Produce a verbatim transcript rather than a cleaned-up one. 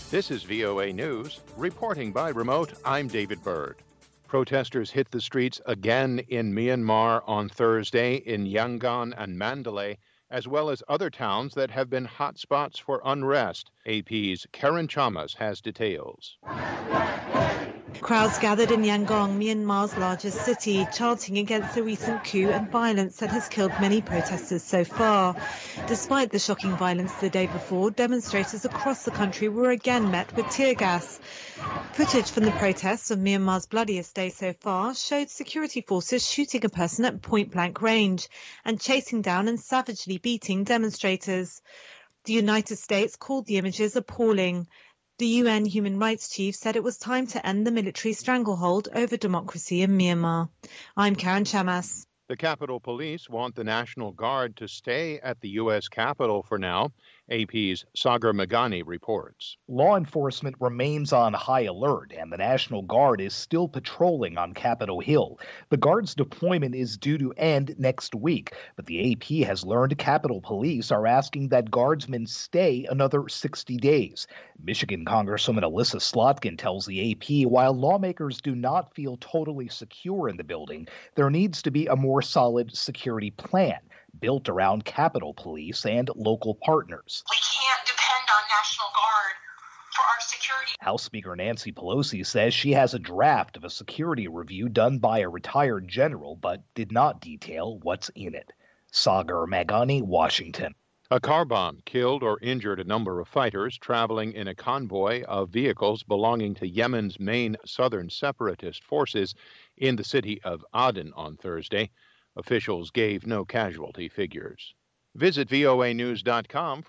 This is V O A News. Reporting by remote, I'm David Byrd. Protesters hit the streets again in Myanmar on Thursday in Yangon and Mandalay, as well as other towns that have been hot spots for unrest. A P's Karen Chalmers has details. Crowds gathered in Yangon, Myanmar's largest city, chanting against the recent coup and violence that has killed many protesters so far. Despite the shocking violence the day before, demonstrators across the country were again met with tear gas. Footage from the protests of Myanmar's bloodiest day so far showed security forces shooting a person at point-blank range and chasing down and savagely beating demonstrators. The United States called the images appalling. The U N Human Rights Chief said it was time to end the military stranglehold over democracy in Myanmar. I'm Karen Chamas. The Capitol Police want the National Guard to stay at the U S Capitol for now. A P's Sagar Meghani reports. Law enforcement remains on high alert, and the National Guard is still patrolling on Capitol Hill. The Guard's deployment is due to end next week, but the A P has learned Capitol Police are asking that Guardsmen stay another sixty days. Michigan Congresswoman Alyssa Slotkin tells the A P while lawmakers do not feel totally secure in the building, there needs to be a more solid security plan built around Capitol Police and local partners. We can't depend on National Guard for our security. House Speaker Nancy Pelosi says she has a draft of a security review done by a retired general, but did not detail what's in it. Sagar Meghani, Washington. A car bomb killed or injured a number of fighters traveling in a convoy of vehicles belonging to Yemen's main southern separatist forces in the city of Aden on Thursday. Officials gave no casualty figures. Visit V O A news dot com